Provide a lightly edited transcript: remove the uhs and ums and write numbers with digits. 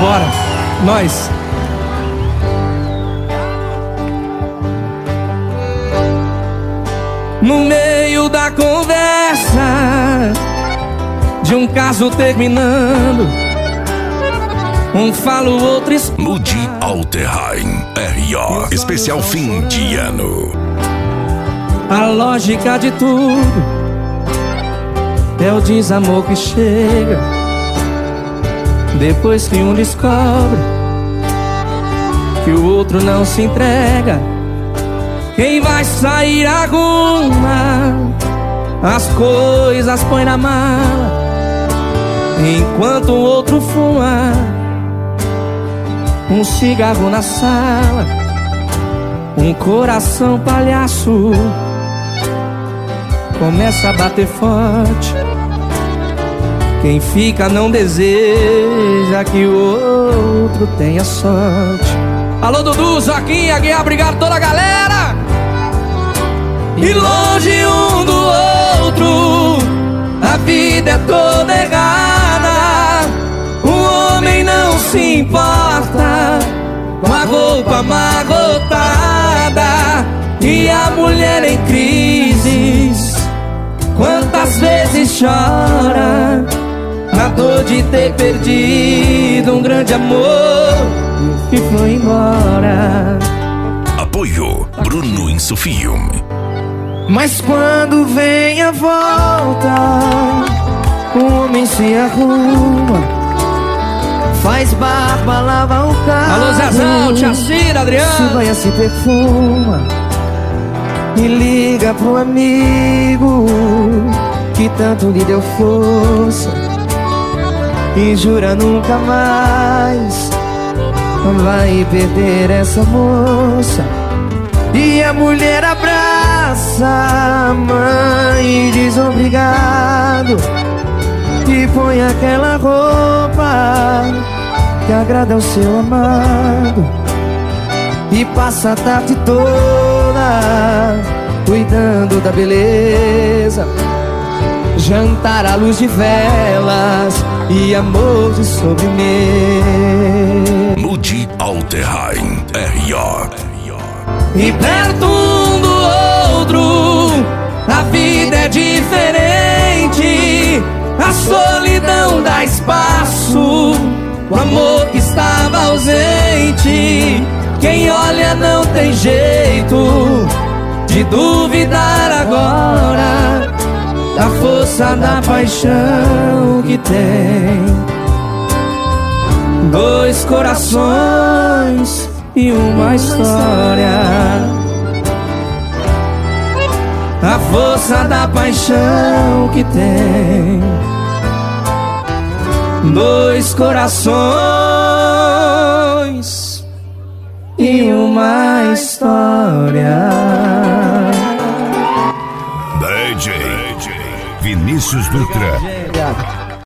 Vambora, nós. No meio da conversa de um caso terminando, um fala, o outro explica. Mude Alterheim R.O. Especial fim de ano. A lógica de tudo é o desamor que chega depois que um descobre que o outro não se entrega. Quem vai sair arruma as coisas, põe na mala, enquanto o outro fuma um cigarro na sala. Um coração palhaço começa a bater forte. Quem fica não deseja que o outro tenha sorte. Alô, Dudu, Joaquim, Aguiar, obrigado toda a galera. E longe um do outro, a vida é toda errada. O homem não se importa com a roupa amarrotada e a mulher em crises. Quantas vezes chora na dor de ter perdido um grande amor que foi embora. Apoio Bruno Insufium. Mas quando vem a volta, o homem se arruma, faz barba, lava o carro. Alô, Zezão, Tia Cira, Adriano. Se banha, se perfuma e liga pro amigo que tanto lhe deu força e jura nunca mais vai perder essa moça. E a mulher abraça a mãe e diz obrigado, e põe aquela roupa que agrada ao seu amado, e passa a tarde toda cuidando da beleza. Jantar à luz de velas e amor de sobremesa. Mude Alterheim R.O. E perto um do outro, a vida é diferente. A solidão dá espaço, o amor que estava ausente. Quem olha não tem jeito de duvidar agora da força da paixão que tem. Dois corações e uma história. A força da paixão que tem. Dois corações e uma história. DJ Vinícius Dutra.